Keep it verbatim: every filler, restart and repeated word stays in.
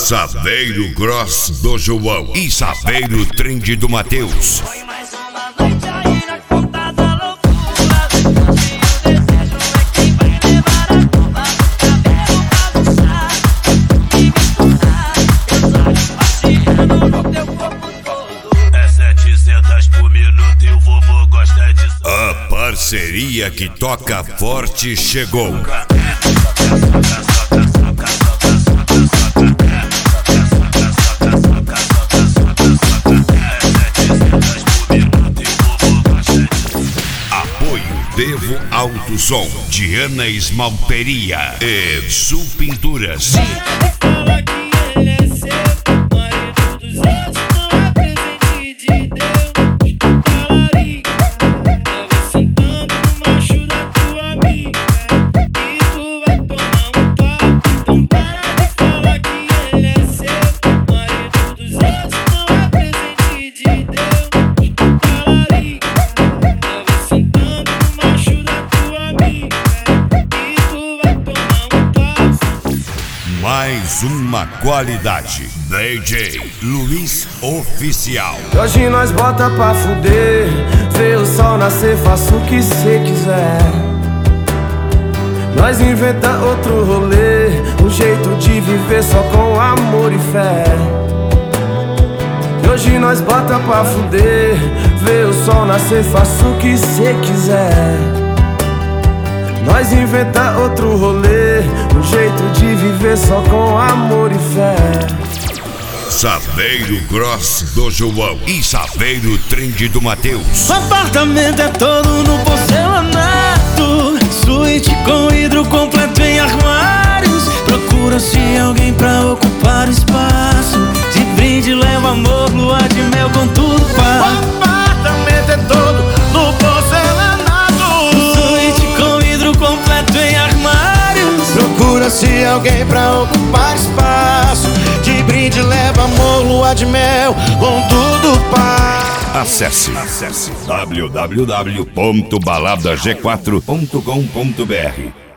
Saveiro Gross do João e Saveiro Trend do Matheus. Foi mais uma noite aí na conta da loucura. E o desejo é quem vai levar a bomba do cabelo pra dançar e misturar teus olhos passeando no teu corpo todo. É setecentos por minuto e o vovô gosta disso. A parceria que toca forte chegou. Devo Alto Som, Diana Esmalteria e Sul Pinturas. Fala que ele é seu, marido dos outros, não é presente de Deus. Talarica, tava sentando no macho da tua amiga e tu vai tomar um papo. Então para de falar que ele é seu, marido dos outros, não é presente de Deus. Talarica, tava sentando no macho da tua amiga e tu vai tomar um papo. Mais uma qualidade. D J Luiz Oficial. Hoje nós bota pra fuder, vê o sol nascer, faça o que cê quiser. Nós inventa outro rolê, um jeito de viver só com amor e fé. E hoje nós bota pra fuder, vê o sol nascer, faça o que cê quiser. Nós inventa outro rolê, um jeito de viver só com amor e fé. Saveiro Gross do João e Saveiro Trend do Matheus. O apartamento é todo no porcelanato, suíte com hidro completo em armários. Procura-se alguém pra ocupar o espaço. De brinde leva amor, lua de mel com tudo pá. O apartamento é todo no porcelanato, Suíte com hidro completo em armários. procura-se alguém pra ocupar espaço. De brinde leva amor, lua de mel com tudo pá. Acesse, acesse w w w ponto balada g quatro ponto com ponto b r.